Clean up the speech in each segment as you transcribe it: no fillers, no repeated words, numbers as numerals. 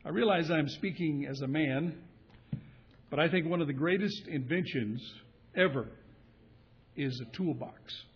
I realize I'm speaking as a man, but I think one of the greatest inventions ever is a toolbox.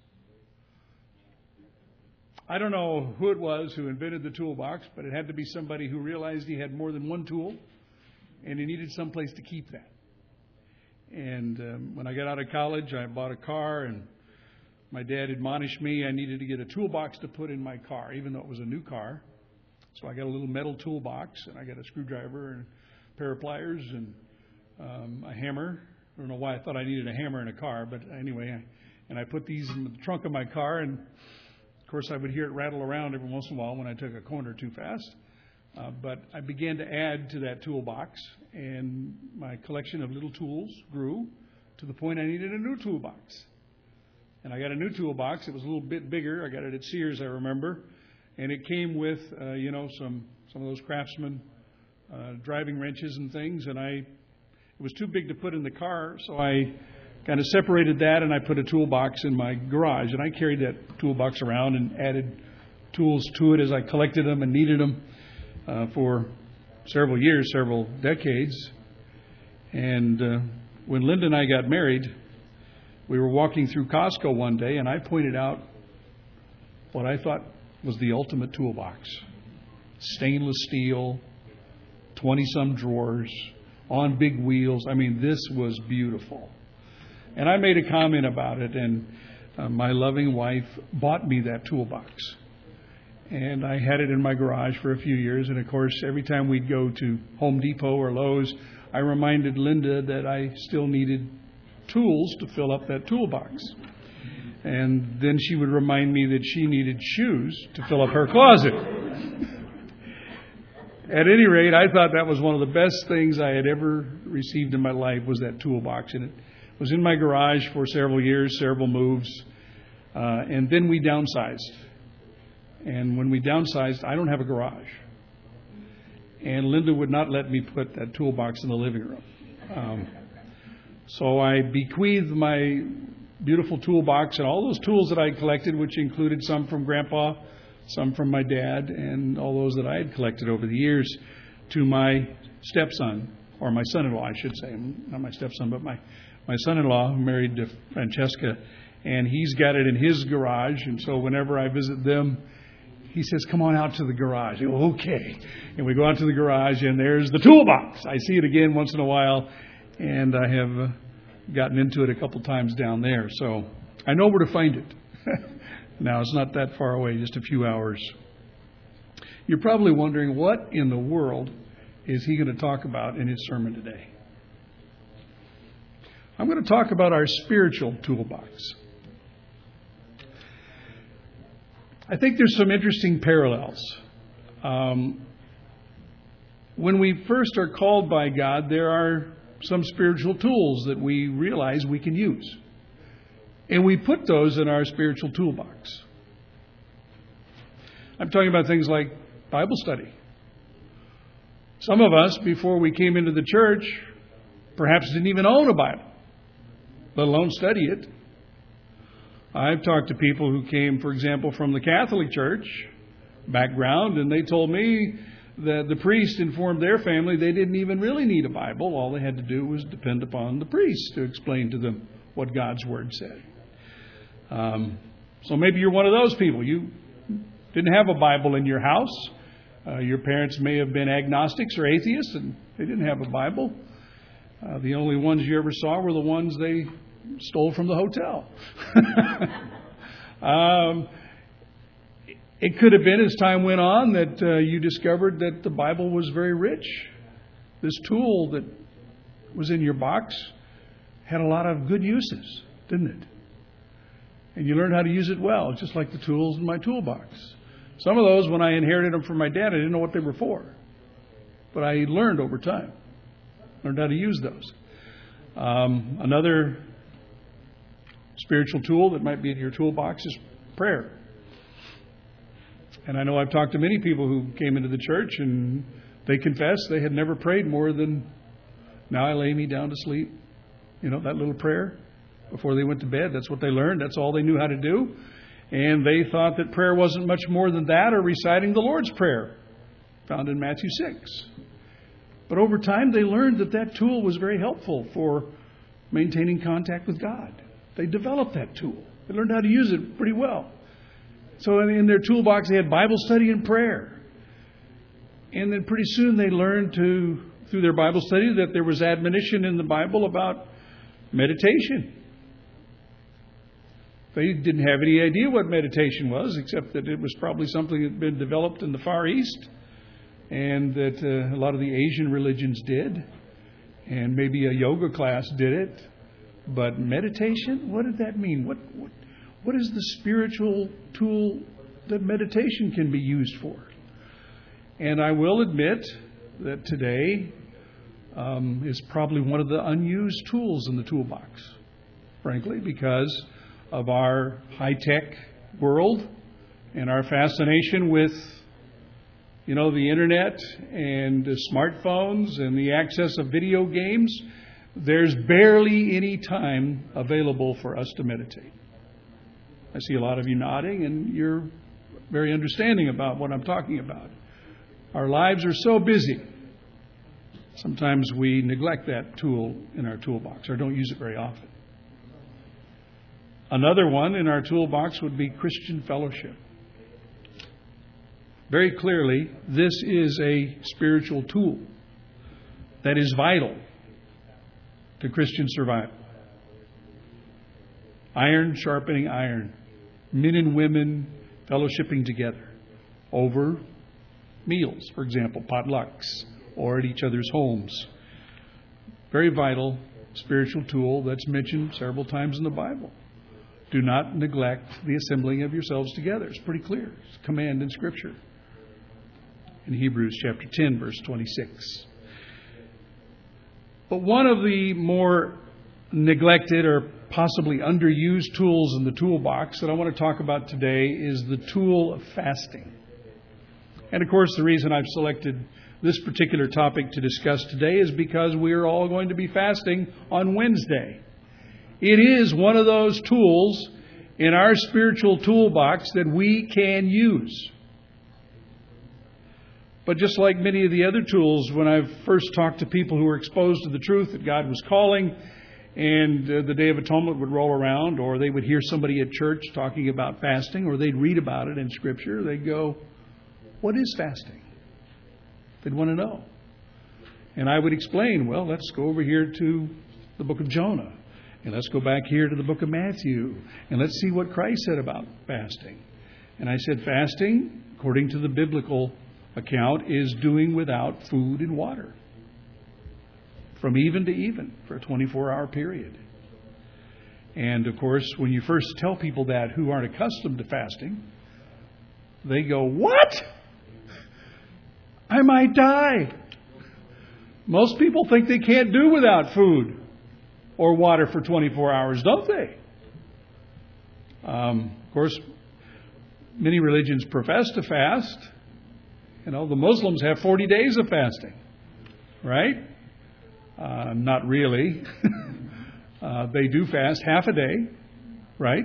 I don't know who it was who invented the toolbox, but it had to be somebody who realized he had more than one tool, and he needed someplace to keep that. And when I got out of college, I bought a car, and my dad admonished me I needed to get a toolbox to put in my car, even though it was a new car. So I got a little metal toolbox, and I got a screwdriver and a pair of pliers and a hammer. I don't know why I thought I needed a hammer in a car, but anyway, I put these in the trunk of my car, and of course I would hear it rattle around every once in a while when I took a corner too fast. But I began to add to that toolbox, and my collection of little tools grew to the point I needed a new toolbox. And I got a new toolbox. It was a little bit bigger. I got it at Sears, I remember. And it came with, some of those Craftsman driving wrenches and things. And it was too big to put in the car, so I kind of separated that, and I put a toolbox in my garage. And I carried that toolbox around and added tools to it as I collected them and needed them for several years, several decades. And when Linda and I got married, we were walking through Costco one day, and I pointed out what I thought was the ultimate toolbox. Stainless steel, 20-some drawers, on big wheels. I mean, this was beautiful. And I made a comment about it, and my loving wife bought me that toolbox. And I had it in my garage for a few years. And, of course, every time we'd go to Home Depot or Lowe's, I reminded Linda that I still needed tools to fill up that toolbox. And then she would remind me that she needed shoes to fill up her closet. At any rate, I thought that was one of the best things I had ever received in my life was that toolbox. And it was in my garage for several years, several moves. And then we downsized. And when we downsized, I don't have a garage. And Linda would not let me put that toolbox in the living room. So I bequeathed my beautiful toolbox and all those tools that I collected, which included some from Grandpa, some from my dad, and all those that I had collected over the years, to my stepson, or my son-in-law, I should say. Not my stepson, but my son-in-law, who married to Francesca, and he's got it in his garage. And so whenever I visit them, he says, "Come on out to the garage." I go, "Okay." And we go out to the garage, and there's the toolbox. I see it again once in a while, and I have gotten into it a couple times down there. So I know where to find it. Now, it's not that far away, just a few hours. You're probably wondering, what in the world is he going to talk about in his sermon today? I'm going to talk about our spiritual toolbox. I think there's some interesting parallels. When we first are called by God, there are some spiritual tools that we realize we can use. And we put those in our spiritual toolbox. I'm talking about things like Bible study. Some of us, before we came into the church, perhaps didn't even own a Bible, let alone study it. I've talked to people who came, for example, from the Catholic Church background, and they told me that the priest informed their family they didn't even really need a Bible. All they had to do was depend upon the priest to explain to them what God's Word said. So maybe you're one of those people. You didn't have a Bible in your house. Your parents may have been agnostics or atheists, and they didn't have a Bible. The only ones you ever saw were the ones they stole from the hotel. It could have been, as time went on, that you discovered that the Bible was very rich. This tool that was in your box had a lot of good uses, didn't it? And you learned how to use it well, just like the tools in my toolbox. Some of those, when I inherited them from my dad, I didn't know what they were for. But I learned over time. Learned how to use those. Another spiritual tool that might be in your toolbox is prayer. And I know I've talked to many people who came into the church, and they confess they had never prayed more than, "Now I lay me down to sleep." You know, that little prayer before they went to bed. That's what they learned. That's all they knew how to do. And they thought that prayer wasn't much more than that, or reciting the Lord's Prayer, found in Matthew 6. But over time, they learned that that tool was very helpful for maintaining contact with God. They developed that tool. They learned how to use it pretty well. So in their toolbox, they had Bible study and prayer. And then pretty soon they learned through their Bible study that there was admonition in the Bible about meditation. They didn't have any idea what meditation was, except that it was probably something that had been developed in the Far East, and that a lot of the Asian religions did, and maybe a yoga class did it. But meditation, what did that mean? What is the spiritual tool that meditation can be used for? And I will admit that today is probably one of the unused tools in the toolbox, frankly, because of our high-tech world and our fascination with, the internet and the smartphones and the access of video games. There's barely any time available for us to meditate. I see a lot of you nodding, and you're very understanding about what I'm talking about. Our lives are so busy. Sometimes we neglect that tool in our toolbox or don't use it very often. Another one in our toolbox would be Christian fellowship. Very clearly, this is a spiritual tool that is vital to Christian survival. Iron sharpening iron. Men and women fellowshipping together over meals, for example, potlucks, or at each other's homes. Very vital spiritual tool that's mentioned several times in the Bible. Do not neglect the assembling of yourselves together. It's pretty clear. It's a command in Scripture. In Hebrews chapter 10, verse 26. But one of the more neglected or possibly underused tools in the toolbox that I want to talk about today is the tool of fasting. And of course, the reason I've selected this particular topic to discuss today is because we are all going to be fasting on Wednesday. It is one of those tools in our spiritual toolbox that we can use. But just like many of the other tools, when I've first talked to people who were exposed to the truth that God was calling, and the Day of Atonement would roll around, or they would hear somebody at church talking about fasting, or they'd read about it in Scripture, they'd go, "What is fasting?" They'd want to know. And I would explain, well, let's go over here to the book of Jonah, and let's go back here to the book of Matthew, and let's see what Christ said about fasting. And I said, fasting, according to the biblical account, is doing without food and water from even to even for a 24-hour period. And of course, when you first tell people that who aren't accustomed to fasting, they go, "What? I might die." Most people think they can't do without food or water for 24 hours, don't they? Of course, many religions profess to fast. The Muslims have 40 days of fasting, right? Not really. They do fast half a day, right?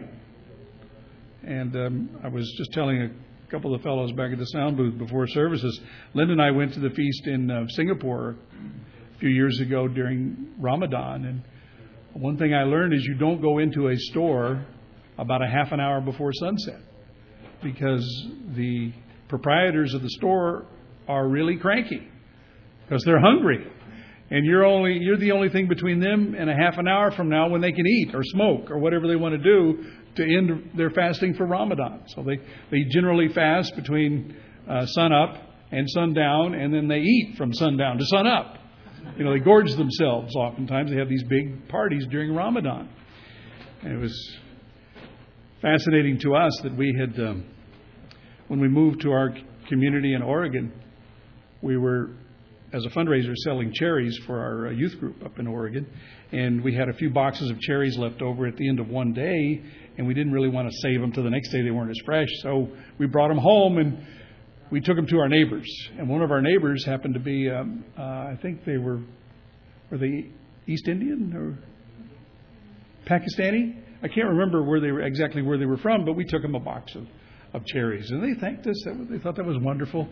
And I was just telling a couple of fellows back at the sound booth before services, Linda and I went to the feast in Singapore a few years ago during Ramadan. And one thing I learned is you don't go into a store about a half an hour before sunset, because the proprietors of the store are really cranky because they're hungry. And you're the only thing between them and a half an hour from now when they can eat or smoke or whatever they want to do to end their fasting for Ramadan. So they generally fast between sun up and sundown, and then they eat from sundown to sun up. They gorge themselves oftentimes. They have these big parties during Ramadan. And it was fascinating to us that we had, when we moved to our community in Oregon, we were, as a fundraiser, selling cherries for our youth group up in Oregon. And we had a few boxes of cherries left over at the end of one day, and we didn't really want to save them till the next day. They weren't as fresh. So we brought them home, and we took them to our neighbors. And one of our neighbors happened to be, I think were they East Indian or Pakistani? I can't remember exactly where they were from, but we took them a box of cherries. And they thanked us. They thought that was wonderful.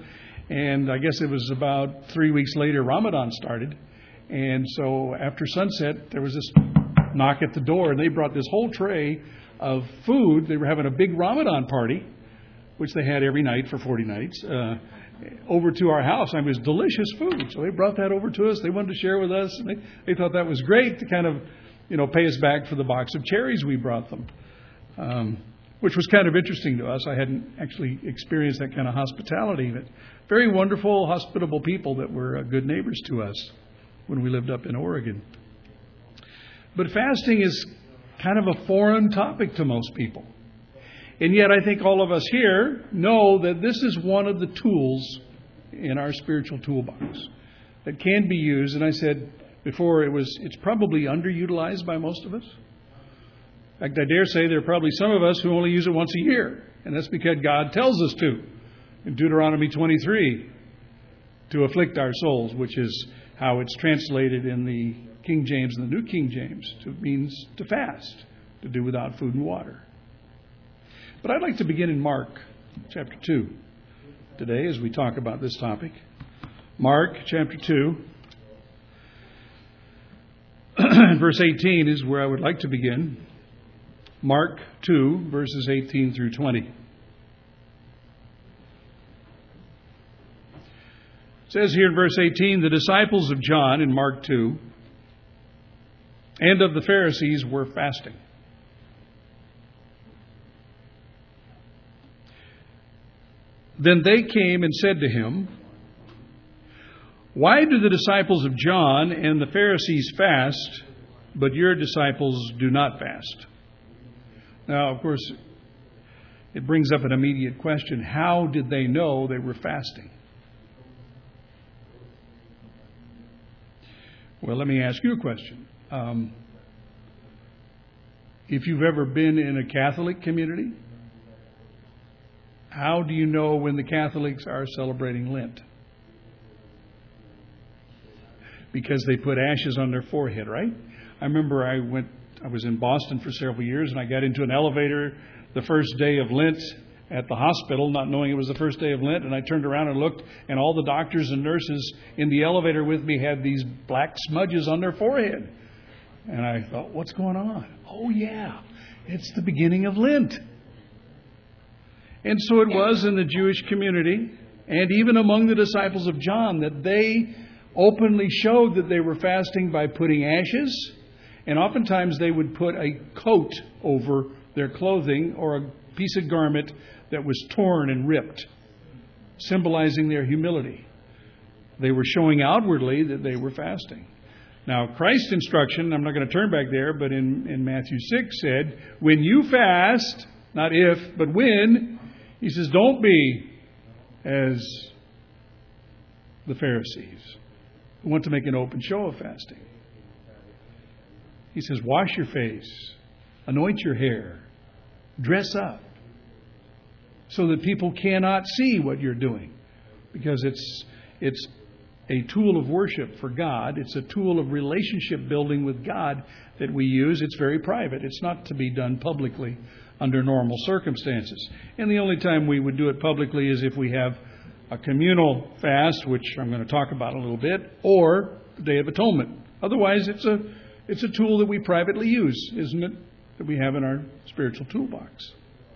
And I guess it was about 3 weeks later, Ramadan started. And so after sunset, there was this knock at the door, and they brought this whole tray of food. They were having a big Ramadan party, which they had every night for 40 nights, over to our house. And it was delicious food. So they brought that over to us. They wanted to share with us. And they thought that was great to kind of, pay us back for the box of cherries we brought them, which was kind of interesting to us. I hadn't actually experienced that kind of hospitality. But very wonderful, hospitable people that were good neighbors to us when we lived up in Oregon. But fasting is kind of a foreign topic to most people. And yet I think all of us here know that this is one of the tools in our spiritual toolbox that can be used. And I said before, it's probably underutilized by most of us. In fact, I dare say there are probably some of us who only use it once a year. And that's because God tells us to. In Deuteronomy 23, to afflict our souls, which is how it's translated in the King James and the New King James. It means to fast, to do without food and water. But I'd like to begin in Mark chapter 2 today as we talk about this topic. Mark chapter 2, verse 18 is where I would like to begin. Mark 2, verses 18 through 20. It says here in verse 18, the disciples of John in Mark 2 and of the Pharisees were fasting. Then they came and said to him, why do the disciples of John and the Pharisees fast, but your disciples do not fast? Now, of course, it brings up an immediate question. How did they know they were fasting? Well, let me ask you a question. If you've ever been in a Catholic community, how do you know when the Catholics are celebrating Lent? Because they put ashes on their forehead, right? I remember I was in Boston for several years, and I got into an elevator the first day of Lent at the hospital, not knowing it was the first day of Lent, and I turned around and looked, and all the doctors and nurses in the elevator with me had these black smudges on their forehead. And I thought, what's going on? Oh, yeah, it's the beginning of Lent. And so it was in the Jewish community, and even among the disciples of John, that they openly showed that they were fasting by putting ashes, and oftentimes they would put a coat over their clothing or a piece of garment that was torn and ripped, symbolizing their humility. They were showing outwardly that they were fasting. Now, Christ's instruction, I'm not going to turn back there, but in Matthew 6 said, when you fast, not if, but when, he says, don't be as the Pharisees who want to make an open show of fasting. He says, wash your face, anoint your hair, dress up, so that people cannot see what you're doing. Because it's a tool of worship for God. It's a tool of relationship building with God that we use. It's very private. It's not to be done publicly under normal circumstances. And the only time we would do it publicly is if we have a communal fast, which I'm going to talk about a little bit, or the Day of Atonement. Otherwise, it's a tool that we privately use, isn't it, that we have in our spiritual toolbox.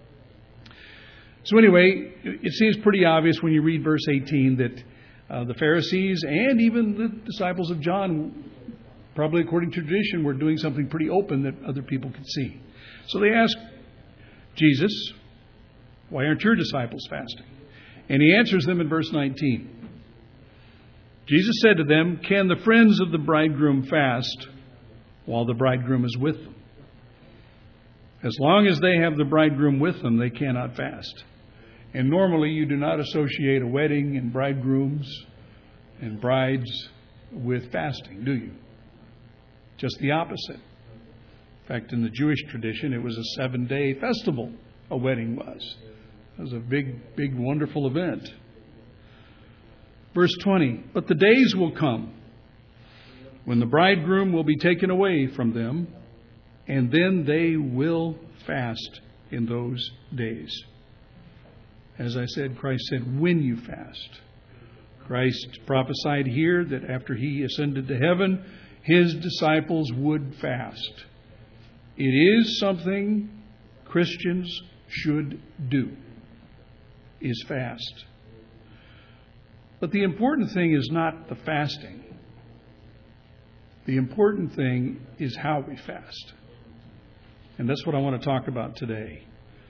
So anyway, it seems pretty obvious when you read verse 18 that the Pharisees and even the disciples of John, probably according to tradition, were doing something pretty open that other people could see. So they asked Jesus, why aren't your disciples fasting? And he answers them in verse 19. Jesus said to them, can the friends of the bridegroom fast while the bridegroom is with them? As long as they have the bridegroom with them, they cannot fast. And normally you do not associate a wedding and bridegrooms and brides with fasting, do you? Just the opposite. In fact, in the Jewish tradition, it was a 7-day festival, a wedding was. It was a big, big, wonderful event. Verse 20, but the days will come when the bridegroom will be taken away from them, and then they will fast in those days. As I said, Christ said, when you fast. Christ prophesied here that after He ascended to heaven, His disciples would fast. It is something Christians should do, is fast. But the important thing is not the fasting. The important thing is how we fast. And that's what I want to talk about today.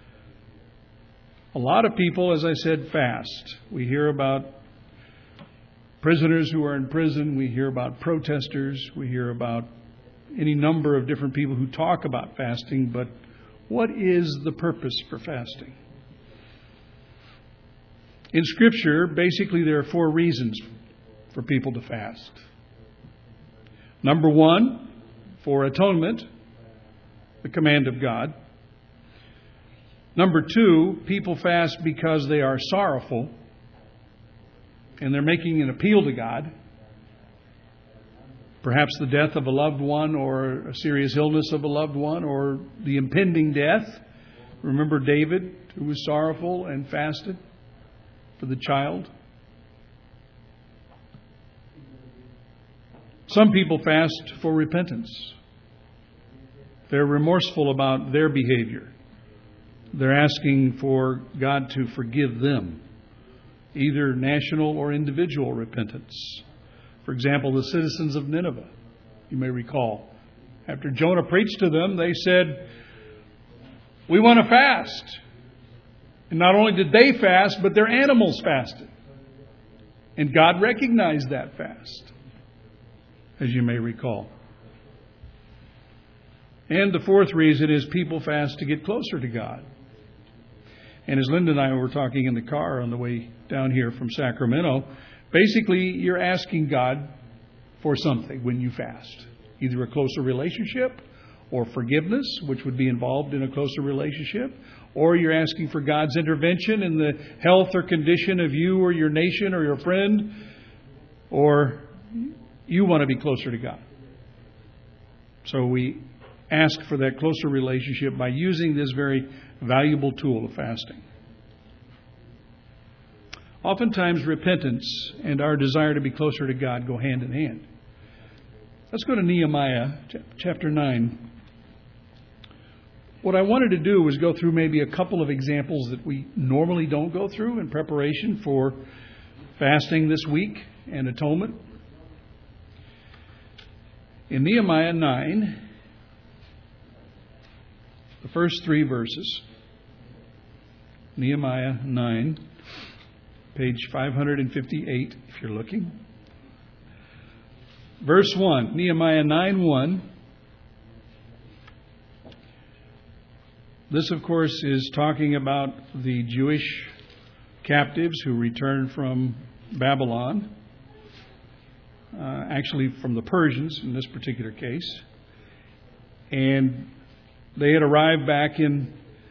A lot of people, as I said, fast. We hear about prisoners who are in prison. We hear about protesters. We hear about any number of different people who talk about fasting. But what is the purpose for fasting? In Scripture, basically there are 4 reasons for people to fast. Number 1, for atonement, the command of God. Number 2, people fast because they are sorrowful and they're making an appeal to God. Perhaps the death of a loved one or a serious illness of a loved one or the impending death. Remember David, who was sorrowful and fasted for the child. Some people fast for repentance. They're remorseful about their behavior. They're asking for God to forgive them, either national or individual repentance. For example, the citizens of Nineveh, you may recall. After Jonah preached to them, they said, "We want to fast." And not only did they fast, but their animals fasted. And God recognized that fast, as you may recall. And the 4th reason is people fast to get closer to God. And as Linda and I were talking in the car on the way down here from Sacramento, basically you're asking God for something when you fast. Either a closer relationship or forgiveness, which would be involved in a closer relationship, or you're asking for God's intervention in the health or condition of you or your nation or your friend, or you want to be closer to God. So we ask for that closer relationship by using this very valuable tool of fasting. Oftentimes, repentance and our desire to be closer to God go hand in hand. Let's go to Nehemiah chapter 9. What I wanted to do was go through maybe a couple of examples that we normally don't go through in preparation for fasting this week and atonement. In Nehemiah 9, the first 3 verses, Nehemiah 9, page 558, if you're looking. Verse 1, Nehemiah 9:1. This, of course, is talking about the Jewish captives who returned from Babylon, actually from the Persians in this particular case. And they had arrived back in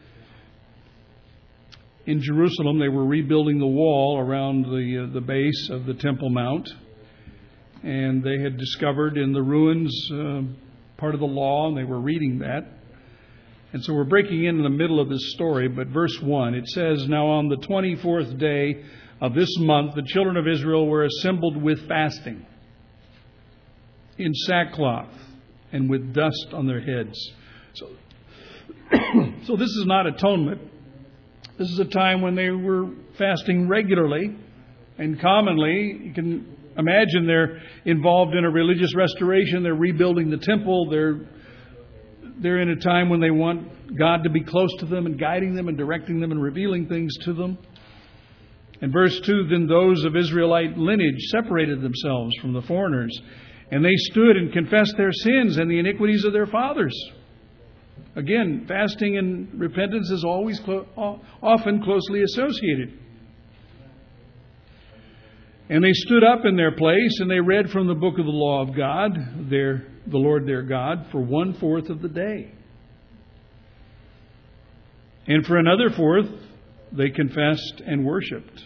Jerusalem. They were rebuilding the wall around the base of the Temple Mount. And they had discovered in the ruins part of the law, and they were reading that. And so we're breaking in the middle of this story, but verse 1, it says, "Now on the 24th day of this month, the children of Israel were assembled with fasting, in sackcloth, and with dust on their heads." So this is not atonement. This is a time when they were fasting regularly and commonly. You can imagine they're involved in a religious restoration. They're rebuilding the temple. They're in a time when they want God to be close to them and guiding them and directing them and revealing things to them. In verse 2, "Then those of Israelite lineage separated themselves from the foreigners, and they stood and confessed their sins and the iniquities of their fathers." Again, fasting and repentance is always often closely associated. "And they stood up in their place, and they read from the book of the law of God, the Lord their God, for 1/4 of the day. And for another 1/4, they confessed and worshipped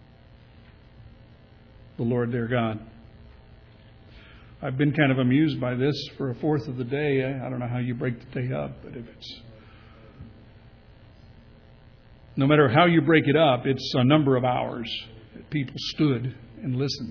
the Lord their God." I've been kind of amused by this. For 1/4 of the day, I don't know how you break the day up, but no matter how you break it up, it's a number of hours that people stood and listened.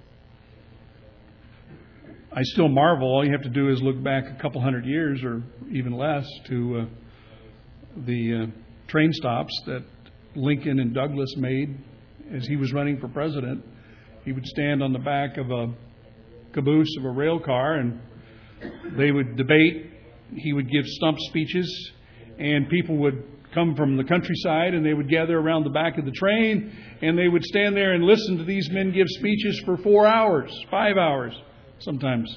I still marvel. All you have to do is look back a couple hundred years or even less to the train stops that Lincoln and Douglas made as he was running for president. He would stand on the back of a caboose of a rail car and they would debate. He would give stump speeches, and people would come from the countryside and they would gather around the back of the train and they would stand there and listen to these men give speeches for 4 hours, 5 hours sometimes.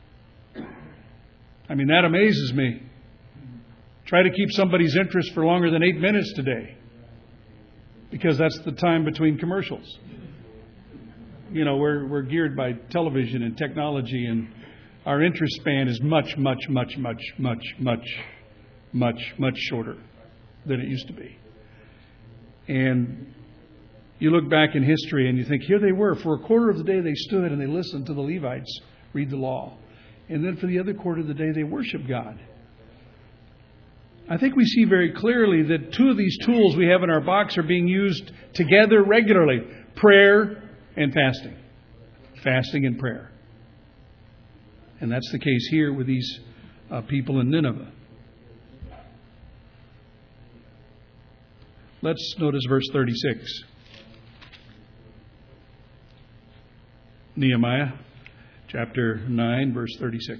I mean, that amazes me. Try to keep somebody's interest for longer than 8 minutes today, because that's the time between commercials. You know, we're geared by television and technology, and our interest span is much shorter than it used to be. And you look back in history and you think, here they were. For a quarter of the day they stood and they listened to the Levites read the law. And then for the other quarter of the day they worshiped God. I think we see very clearly that two of these tools we have in our box are being used together regularly. Prayer and fasting. Fasting and prayer. And that's the case here with these people in Nineveh. Let's notice verse 36. Nehemiah chapter 9, verse 36.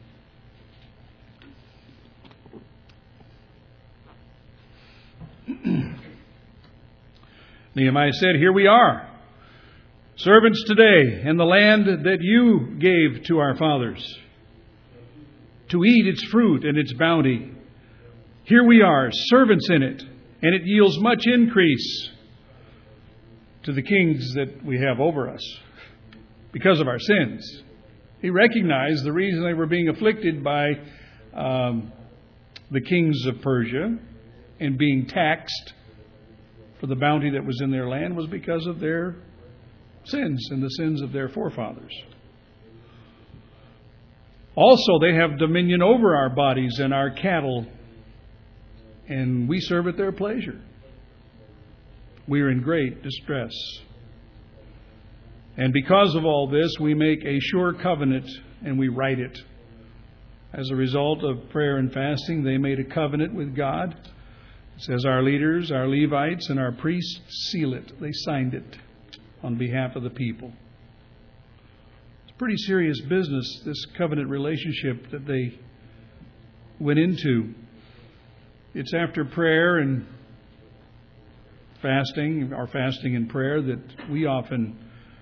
Nehemiah said, "Here we are, servants today, in the land that you gave to our fathers, to eat its fruit and its bounty. Here we are, servants in it, and it yields much increase to the kings that we have over us because of our sins." He recognized the reason they were being afflicted by the kings of Persia and being taxed for the bounty that was in their land was because of their sins and the sins of their forefathers. Also, they have dominion over our bodies and our cattle, and we serve at their pleasure. We are in great distress. And because of all this, we make a sure covenant and we write it. As a result of prayer and fasting, they made a covenant with God. It says our leaders, our Levites, and our priests seal it. They signed it on behalf of the people. It's pretty serious business, this covenant relationship that they went into. It's after prayer and fasting, or fasting and prayer, that we often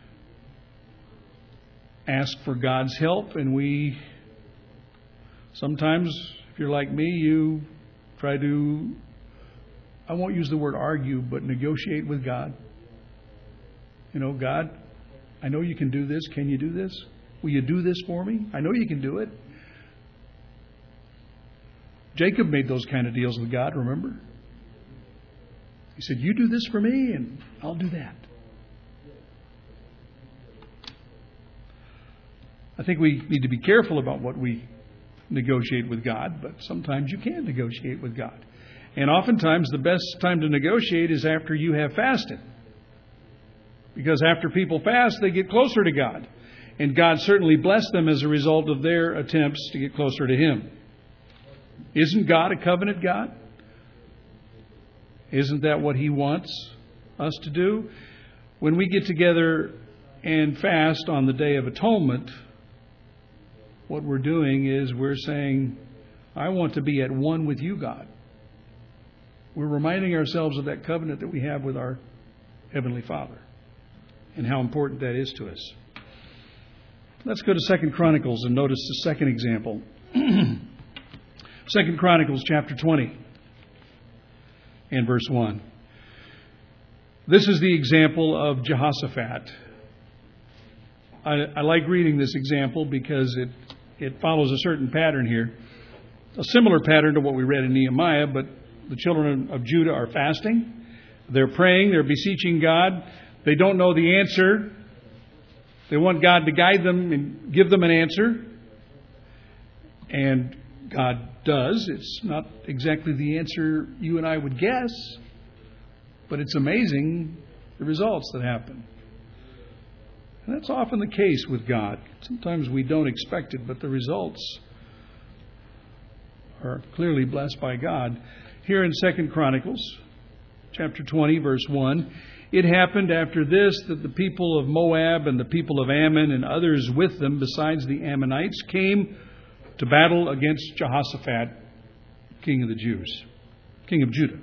ask for God's help, and we sometimes, if you're like me, you try to, I won't use the word argue, but negotiate with God. You know, God, I know you can do this. Can you do this? Will you do this for me? I know you can do it. Jacob made those kind of deals with God, remember? He said, you do this for me and I'll do that. I think we need to be careful about what we negotiate with God, but sometimes you can negotiate with God. And oftentimes the best time to negotiate is after you have fasted. Because after people fast, they get closer to God. And God certainly blessed them as a result of their attempts to get closer to Him. Isn't God a covenant God? Isn't that what He wants us to do? When we get together and fast on the Day of Atonement, what we're doing is we're saying, I want to be at one with you, God. We're reminding ourselves of that covenant that we have with our Heavenly Father and how important that is to us. Let's go to 2 Chronicles and notice the second example. 2 Chronicles chapter 20 and verse 1. This is the example of Jehoshaphat. I like reading this example because it follows a certain pattern here. A similar pattern to what we read in Nehemiah, but the children of Judah are fasting. They're praying. They're beseeching God. They don't know the answer. They want God to guide them and give them an answer. And God does. It's not exactly the answer you and I would guess, but it's amazing the results that happen. And that's often the case with God. Sometimes we don't expect it, but the results are clearly blessed by God. Here in 2 Chronicles, chapter 20, verse 1, it happened after this that the people of Moab and the people of Ammon and others with them, besides the Ammonites, came to battle against Jehoshaphat, king of Judah.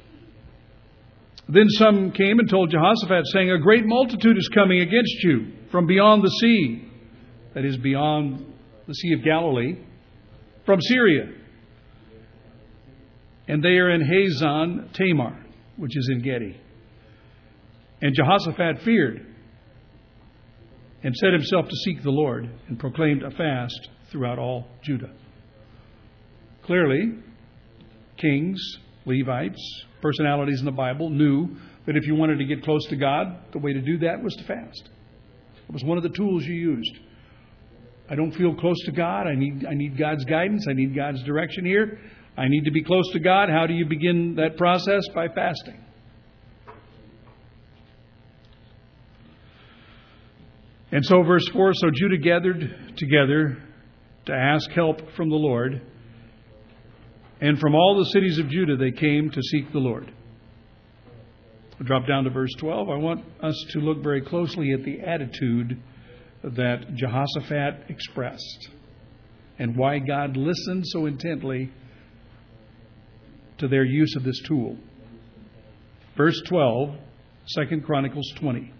Then some came and told Jehoshaphat, saying, "A great multitude is coming against you from beyond the sea," that is, beyond the Sea of Galilee, "from Syria. And they are in Hazon Tamar," which is En Gedi. And Jehoshaphat feared and set himself to seek the Lord and proclaimed a fast throughout all Judah. Clearly, kings, Levites, personalities in the Bible knew that if you wanted to get close to God, the way to do that was to fast. It was one of the tools you used. I don't feel close to God. I need God's guidance. I need God's direction here. I need to be close to God. How do you begin that process? By fasting. And so verse 4, so Judah gathered together to ask help from the Lord. And from all the cities of Judah they came to seek the Lord. I'll drop down to verse 12. I want us to look very closely at the attitude that Jehoshaphat expressed and why God listened so intently to their use of this tool. Verse 12, 2 Chronicles 20.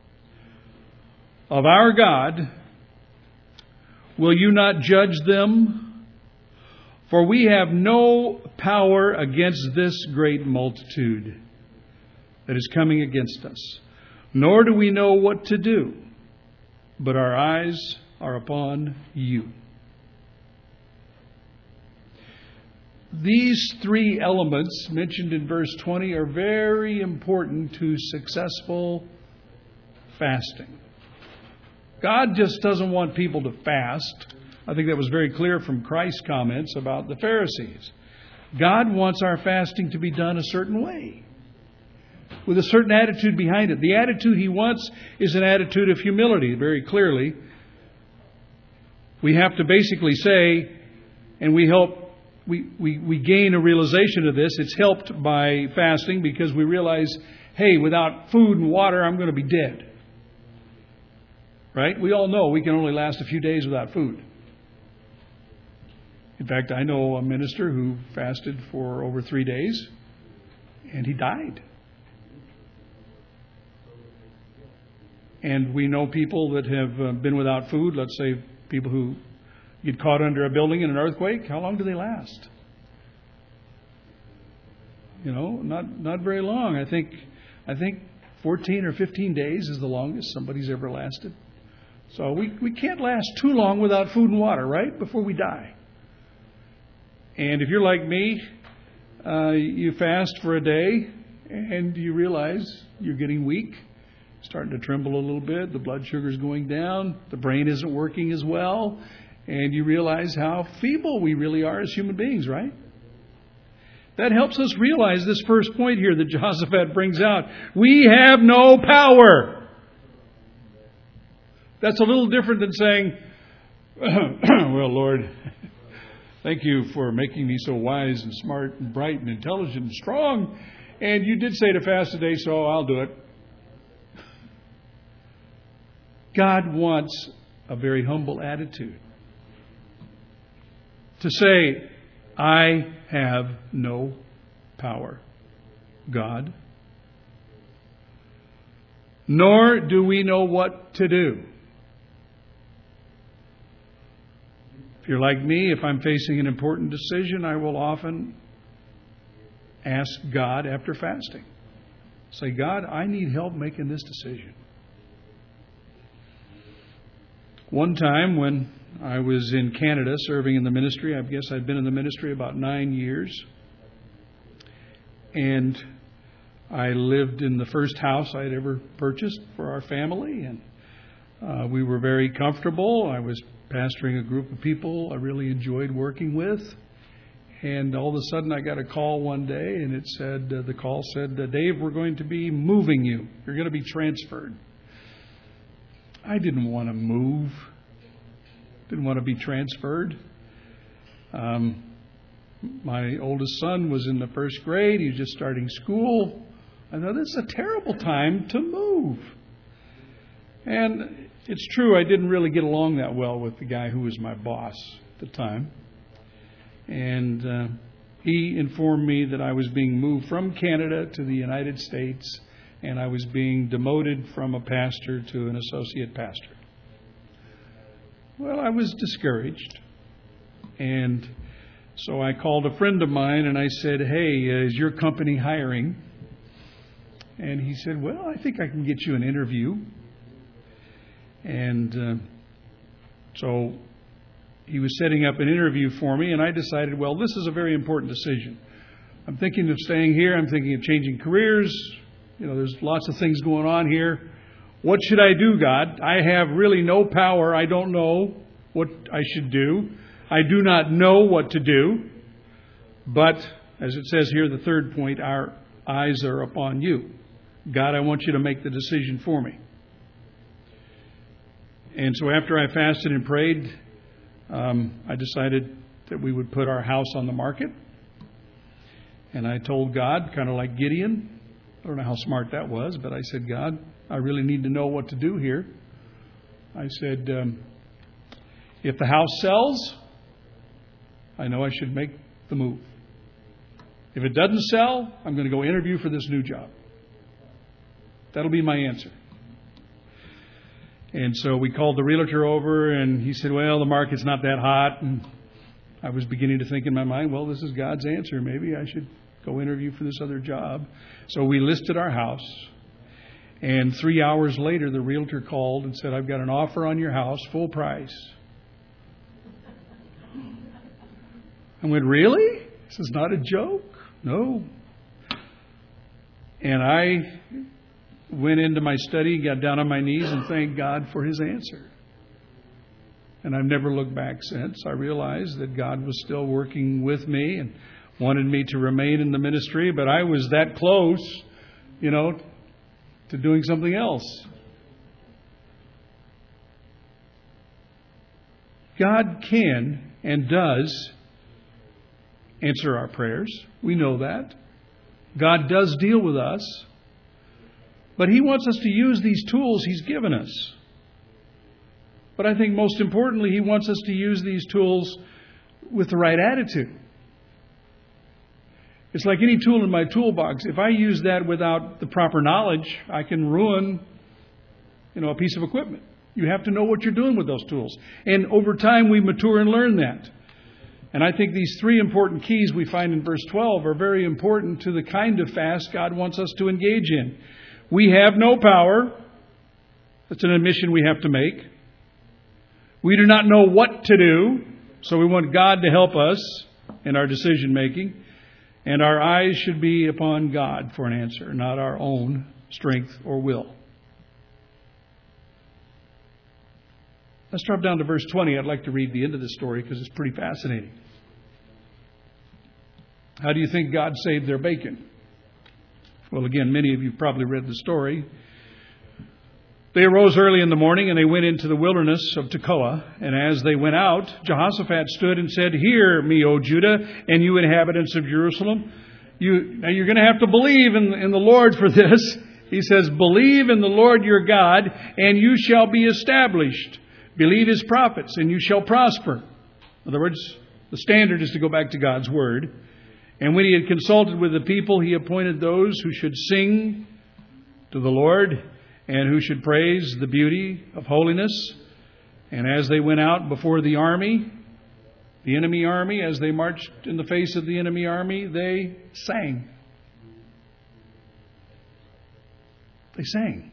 "Of our God, will you not judge them? For we have no power against this great multitude that is coming against us, nor do we know what to do, but our eyes are upon you." These three elements mentioned in verse 20 are very important to successful fasting. God just doesn't want people to fast. I think that was very clear from Christ's comments about the Pharisees. God wants our fasting to be done a certain way, with a certain attitude behind it. The attitude He wants is an attitude of humility, very clearly. We have to basically say, and we gain a realization of this. It's helped by fasting because we realize, hey, without food and water, I'm going to be dead. Right? We all know we can only last a few days without food. In fact, I know a minister who fasted for over 3 days, and he died. And we know people that have been without food. Let's say people who get caught under a building in an earthquake. How long do they last? You know, not very long. I think 14 or 15 days is the longest somebody's ever lasted. So we can't last too long without food and water, right? Before we die. And if you're like me, you fast for a day and you realize you're getting weak, starting to tremble a little bit, the blood sugar's going down, the brain isn't working as well, and you realize how feeble we really are as human beings, right? That helps us realize this first point here that Jehoshaphat brings out. We have no power. That's a little different than saying, well, Lord, thank you for making me so wise and smart and bright and intelligent and strong. And you did say to fast today, so I'll do it. God wants a very humble attitude. To say, I have no power, God. Nor do we know what to do. If you're like me, if I'm facing an important decision, I will often ask God after fasting. Say, God, I need help making this decision. One time when I was in Canada serving in the ministry, I guess I'd been in the ministry about 9 years. And I lived in the first house I'd ever purchased for our family. And we were very comfortable. I was pastoring a group of people I really enjoyed working with. And all of a sudden I got a call one day and it said, the call said, Dave, we're going to be moving you. You're going to be transferred. I didn't want to move. Didn't want to be transferred. My oldest son was in the first grade. He was just starting school. I thought, this is a terrible time to move. And it's true, I didn't really get along that well with the guy who was my boss at the time. And he informed me that I was being moved from Canada to the United States, and I was being demoted from a pastor to an associate pastor. Well, I was discouraged. And so I called a friend of mine and I said, hey, is your company hiring? And he said, well, I think I can get you an interview. And so he was setting up an interview for me, and I decided, well, this is a very important decision. I'm thinking of staying here. I'm thinking of changing careers. There's lots of things going on here. What should I do, God? I have really no power. I don't know what I should do. I do not know what to do. But, as it says here, the third point, our eyes are upon you. God, I want you to make the decision for me. And so after I fasted and prayed, I decided that we would put our house on the market. And I told God, kind of like Gideon, I don't know how smart that was, but I said, God, I really need to know what to do here. I said, if the house sells, I know I should make the move. If it doesn't sell, I'm going to go interview for this new job. That'll be my answer. And so we called the realtor over, and he said, well, the market's not that hot. And I was beginning to think in my mind, well, this is God's answer. Maybe I should go interview for this other job. So we listed our house. And 3 hours later, the realtor called and said, I've got an offer on your house, full price. I went, really? This is not a joke? No. And I went into my study, got down on my knees, and thanked God for His answer. And I've never looked back since. I realized that God was still working with me and wanted me to remain in the ministry, but I was that close, to doing something else. God can and does answer our prayers. We know that. God does deal with us. But He wants us to use these tools He's given us. But I think most importantly, He wants us to use these tools with the right attitude. It's like any tool in my toolbox. If I use that without the proper knowledge, I can ruin, a piece of equipment. You have to know what you're doing with those tools. And over time, we mature and learn that. And I think these three important keys we find in verse 12 are very important to the kind of fast God wants us to engage in. We have no power. That's an admission we have to make. We do not know what to do, so we want God to help us in our decision making. And our eyes should be upon God for an answer, not our own strength or will. Let's drop down to verse 20. I'd like to read the end of the story because it's pretty fascinating. How do you think God saved their bacon? Well, again, many of you probably read the story. They arose early in the morning and they went into the wilderness of Tekoa. And as they went out, Jehoshaphat stood and said, "Hear me, O Judah, and you inhabitants of Jerusalem. Now you're going to have to believe in the Lord for this." He says, "Believe in the Lord your God, and you shall be established. Believe His prophets, and you shall prosper." In other words, the standard is to go back to God's word. And when He had consulted with the people, He appointed those who should sing to the Lord and who should praise the beauty of holiness. And as they went out before the army, the enemy army, as they marched in the face of the enemy army, they sang. They sang.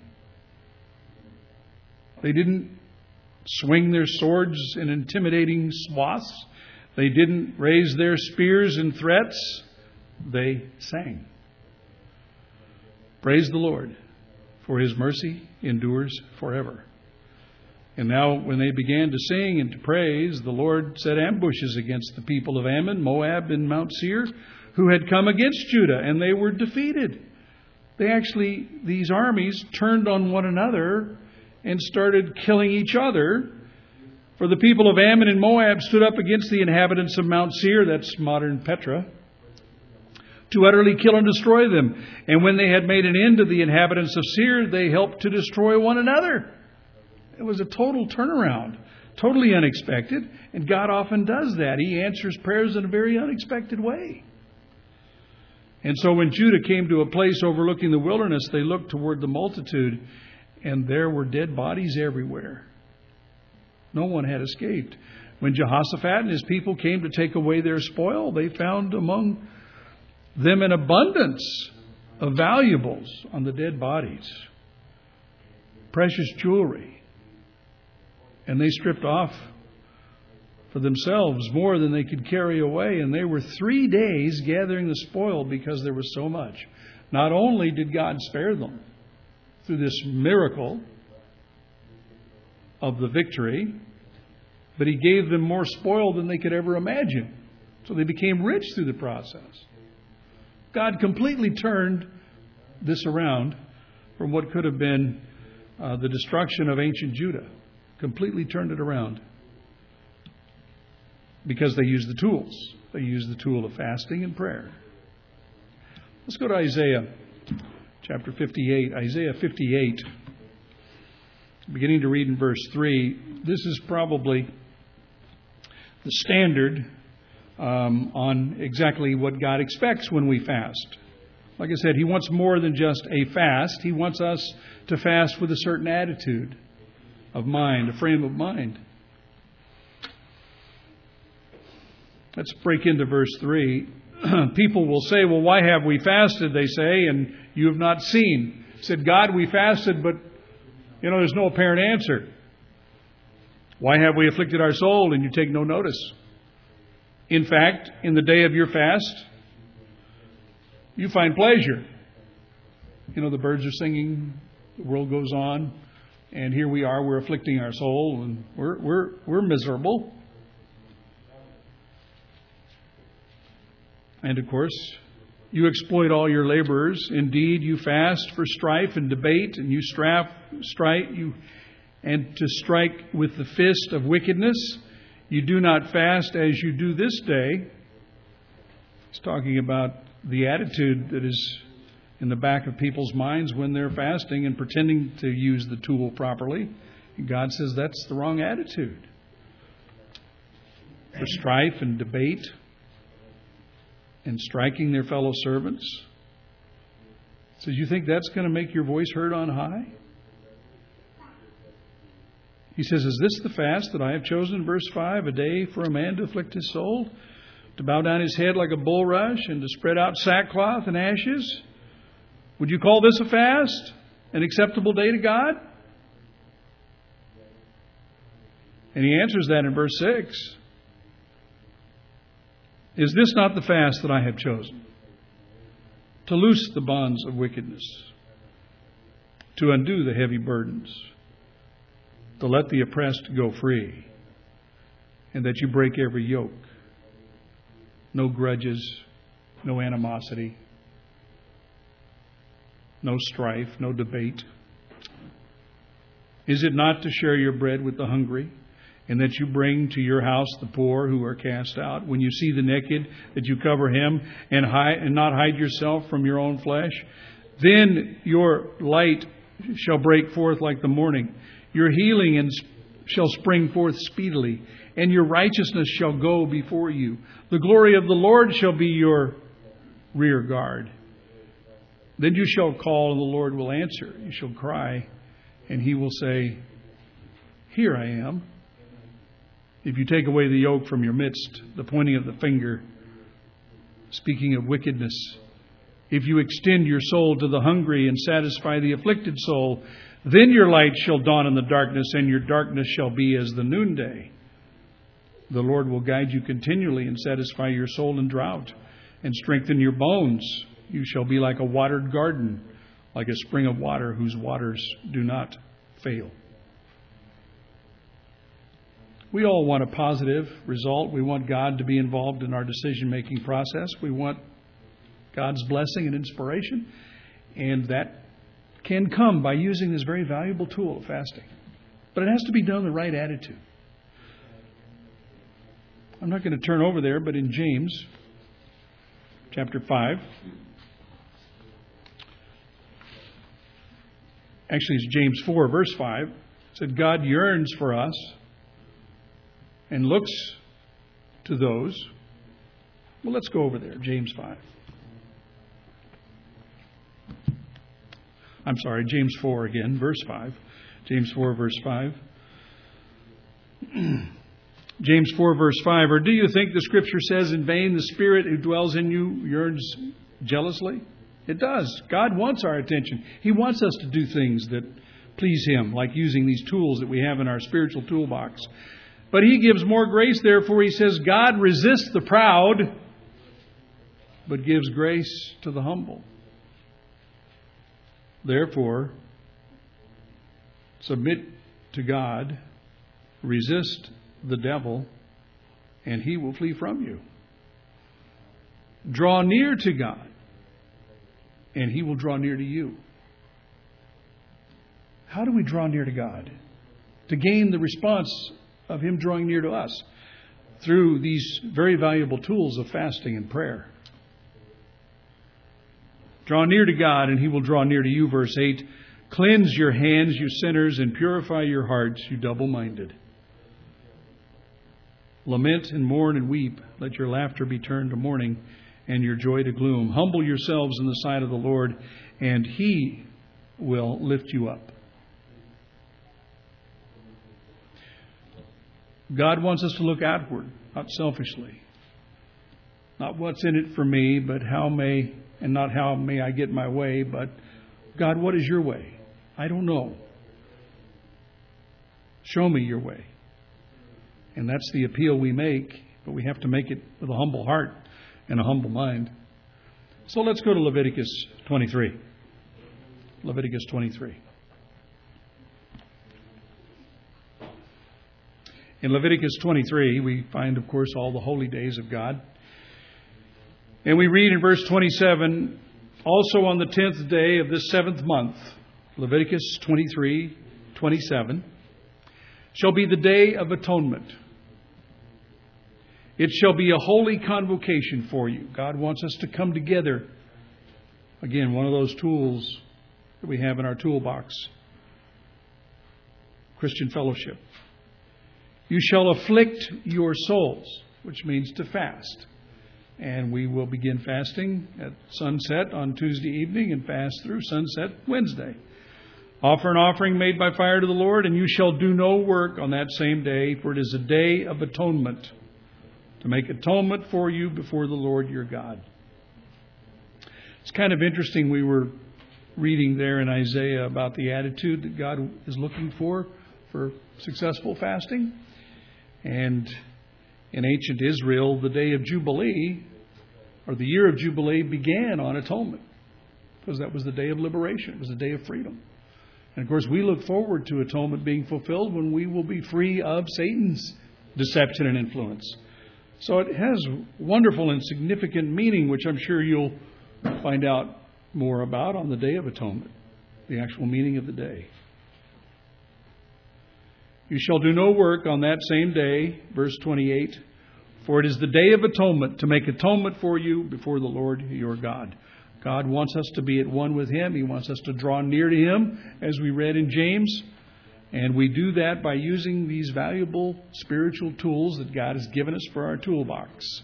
They didn't swing their swords in intimidating swaths. They didn't raise their spears in threats. They sang. Praise the Lord, for His mercy endures forever. And now when they began to sing and to praise, the Lord set ambushes against the people of Ammon, Moab, and Mount Seir, who had come against Judah, and they were defeated. These armies turned on one another and started killing each other. For the people of Ammon and Moab stood up against the inhabitants of Mount Seir, that's modern Petra, to utterly kill and destroy them. And when they had made an end of the inhabitants of Seir, they helped to destroy one another. It was a total turnaround, totally unexpected. And God often does that. He answers prayers in a very unexpected way. And so when Judah came to a place overlooking the wilderness, they looked toward the multitude, and there were dead bodies everywhere. No one had escaped. When Jehoshaphat and his people came to take away their spoil, they found among them an abundance of valuables on the dead bodies, precious jewelry. And they stripped off for themselves more than they could carry away. And they were 3 days gathering the spoil because there was so much. Not only did God spare them through this miracle of the victory, but He gave them more spoil than they could ever imagine. So they became rich through the process. God completely turned this around from what could have been the destruction of ancient Judah. Completely turned it around. Because they used the tools. They used the tool of fasting and prayer. Let's go to Isaiah chapter 58. Isaiah 58. Beginning to read in verse 3. This is probably the standard on exactly what God expects when we fast. Like I said, He wants more than just a fast. He wants us to fast with a certain attitude of mind, a frame of mind. Let's break into verse 3. People will say, well, why have we fasted, they say, and you have not seen. Said, God, we fasted, but, there's no apparent answer. Why have we afflicted our soul, and you take no notice? In fact, in the day of your fast, you find pleasure. The birds are singing, the world goes on, and here we are, we're afflicting our soul, and we're miserable. And of course, you exploit all your laborers. Indeed, you fast for strife and debate, and you strike with the fist of wickedness. You do not fast as you do this day. He's talking about the attitude that is in the back of people's minds when they're fasting and pretending to use the tool properly. And God says that's the wrong attitude. For strife and debate and striking their fellow servants. So you think that's going to make your voice heard on high? He says, is this the fast that I have chosen, verse 5, a day for a man to afflict his soul, to bow down his head like a bulrush, and to spread out sackcloth and ashes? Would you call this a fast, an acceptable day to God? And He answers that in verse 6. Is this not the fast that I have chosen? To loose the bonds of wickedness, to undo the heavy burdens, to let the oppressed go free, and that you break every yoke. No grudges, no animosity, no strife, no debate. Is it not to share your bread with the hungry, and that you bring to your house the poor who are cast out? When you see the naked, that you cover him and not hide yourself from your own flesh? Then your light shall break forth like the morning. Your healing shall spring forth speedily, and your righteousness shall go before you. The glory of the Lord shall be your rear guard. Then you shall call, and the Lord will answer. You shall cry, and He will say, here I am. If you take away the yoke from your midst, the pointing of the finger, speaking of wickedness, if you extend your soul to the hungry and satisfy the afflicted soul, then your light shall dawn in the darkness, and your darkness shall be as the noonday. The Lord will guide you continually and satisfy your soul in drought and strengthen your bones. You shall be like a watered garden, like a spring of water whose waters do not fail. We all want a positive result. We want God to be involved in our decision-making process. We want God's blessing and inspiration. And that can come by using this very valuable tool of fasting. But it has to be done with the right attitude. I'm not going to turn over there, but in James chapter 5, actually it's James 4, verse 5, it said, God yearns for us and looks to those. Well, let's go over there, James 5. I'm sorry, James 4 again, verse 5. James 4, verse 5. James 4, verse 5. Or do you think the Scripture says in vain, the Spirit who dwells in you yearns jealously? It does. God wants our attention. He wants us to do things that please Him, like using these tools that we have in our spiritual toolbox. But He gives more grace, therefore He says, God resists the proud, but gives grace to the humble. Therefore, submit to God, resist the devil, and he will flee from you. Draw near to God, and He will draw near to you. How do we draw near to God? To gain the response of Him drawing near to us through these very valuable tools of fasting and prayer. Draw near to God, and He will draw near to you. Verse 8, cleanse your hands, you sinners, and purify your hearts, you double-minded. Lament and mourn and weep. Let your laughter be turned to mourning and your joy to gloom. Humble yourselves in the sight of the Lord, and He will lift you up. God wants us to look outward, not selfishly. Not what's in it for me, but not how may I get my way, but God, what is your way? I don't know. Show me your way. And that's the appeal we make, but we have to make it with a humble heart and a humble mind. So let's go to Leviticus 23. Leviticus 23. In Leviticus 23, we find, of course, all the holy days of God. And we read in verse 27, also on the 10th day of this 7th month, Leviticus 23, 27, shall be the day of atonement. It shall be a holy convocation for you. God wants us to come together. Again, one of those tools that we have in our toolbox. Christian fellowship. You shall afflict your souls, which means to fast. And we will begin fasting at sunset on Tuesday evening and fast through sunset Wednesday. Offer an offering made by fire to the Lord, and you shall do no work on that same day, for it is a day of atonement, to make atonement for you before the Lord your God. It's kind of interesting. We were reading there in Isaiah about the attitude that God is looking for successful fasting. And in ancient Israel, the day of Jubilee, or the year of Jubilee, began on atonement, because that was the day of liberation. It was the day of freedom. And of course, we look forward to atonement being fulfilled when we will be free of Satan's deception and influence. So it has wonderful and significant meaning, which I'm sure you'll find out more about on the Day of Atonement, the actual meaning of the day. You shall do no work on that same day, verse 28, for it is the Day of Atonement, to make atonement for you before the Lord your God. God wants us to be at one with Him. He wants us to draw near to Him, as we read in James. And we do that by using these valuable spiritual tools that God has given us for our toolbox.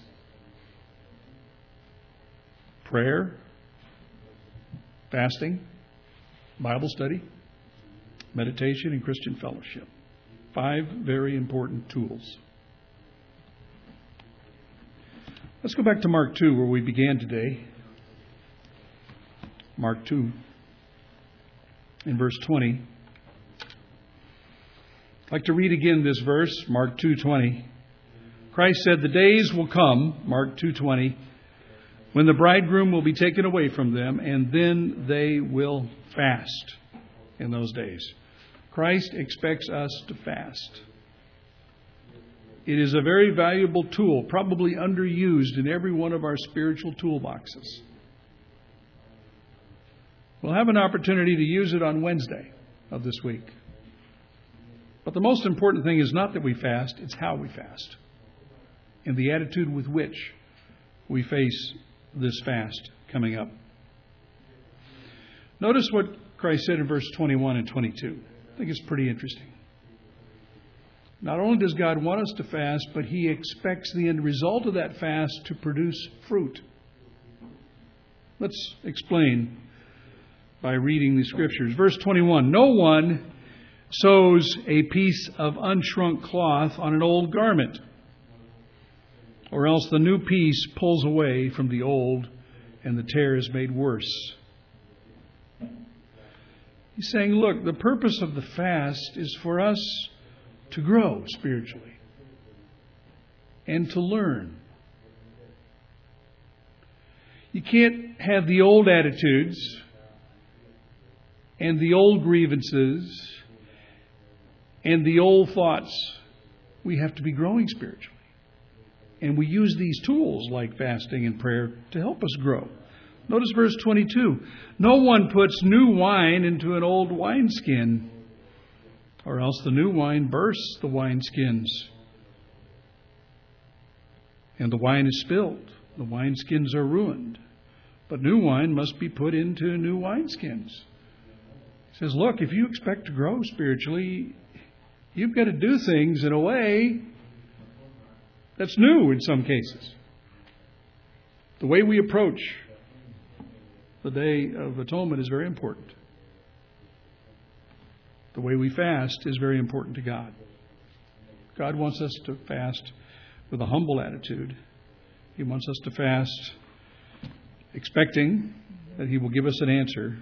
Prayer, fasting, Bible study, meditation, and Christian fellowship. 5 very important tools. Let's go back to Mark 2, where we began today. Mark 2, in verse 20. I'd like to read again this verse, Mark 2:20. Christ said, the days will come, Mark 2:20, when the bridegroom will be taken away from them, and then they will fast in those days. Christ expects us to fast. It is a very valuable tool, probably underused in every one of our spiritual toolboxes. We'll have an opportunity to use it on Wednesday of this week. But the most important thing is not that we fast, it's how we fast. And the attitude with which we face this fast coming up. Notice what Christ said in verse 21 and 22. I think it's pretty interesting. Not only does God want us to fast, but He expects the end result of that fast to produce fruit. Let's explain by reading the Scriptures. Verse 21, no one sews a piece of unshrunk cloth on an old garment, or else the new piece pulls away from the old, and the tear is made worse. He's saying, look, the purpose of the fast is for us to grow spiritually and to learn. You can't have the old attitudes and the old grievances and the old thoughts. We have to be growing spiritually. And we use these tools like fasting and prayer to help us grow. Notice verse 22. No one puts new wine into an old wineskin, or else the new wine bursts the wineskins, and the wine is spilled. The wineskins are ruined. But new wine must be put into new wineskins. He says, look, if you expect to grow spiritually, you've got to do things in a way that's new in some cases. The way we approach the Day of Atonement is very important. The way we fast is very important to God. God wants us to fast with a humble attitude. He wants us to fast expecting that He will give us an answer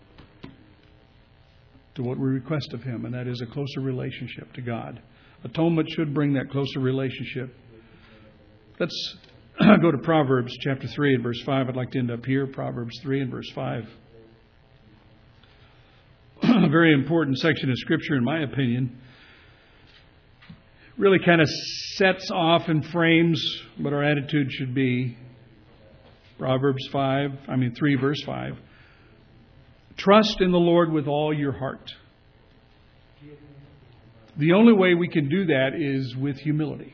to what we request of Him, and that is a closer relationship to God. Atonement should bring that closer relationship. Let's go to Proverbs chapter 3 and verse 5. I'd like to end up here. Proverbs 3 and verse 5. A very important section of Scripture, in my opinion. Really kind of sets off and frames what our attitude should be. Proverbs 3 verse 5. Trust in the Lord with all your heart. The only way we can do that is with humility.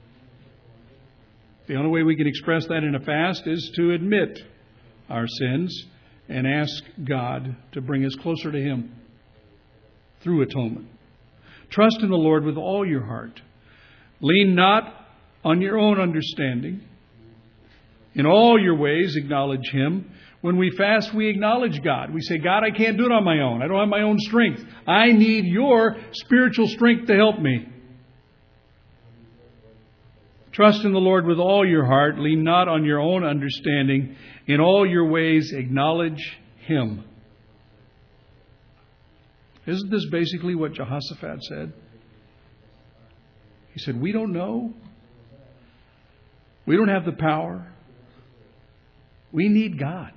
The only way we can express that in a fast is to admit our sins and ask God to bring us closer to Him through atonement. Trust in the Lord with all your heart. Lean not on your own understanding. In all your ways acknowledge Him. When we fast, we acknowledge God. We say, God, I can't do it on my own. I don't have my own strength. I need your spiritual strength to help me. Trust in the Lord with all your heart. Lean not on your own understanding. In all your ways, acknowledge Him. Isn't this basically what Jehoshaphat said? He said, we don't know. We don't have the power. We need God.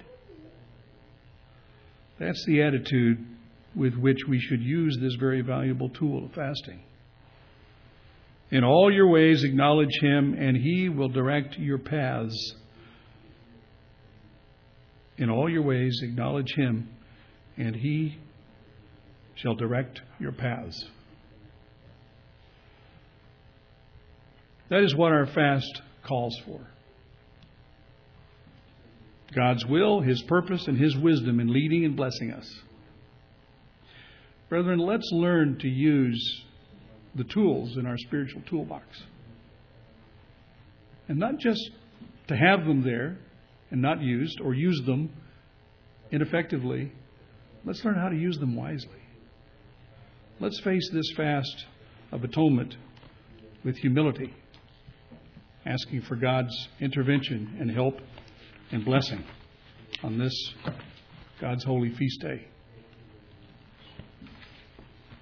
That's the attitude with which we should use this very valuable tool of fasting. In all your ways acknowledge Him, and He will direct your paths. In all your ways acknowledge Him, and He shall direct your paths. That is what our fast calls for. God's will, His purpose, and His wisdom in leading and blessing us. Brethren, let's learn to use the tools in our spiritual toolbox. And not just to have them there and not used, or use them ineffectively. Let's learn how to use them wisely. Let's face this fast of atonement with humility, asking for God's intervention and help and blessing on this God's holy feast day.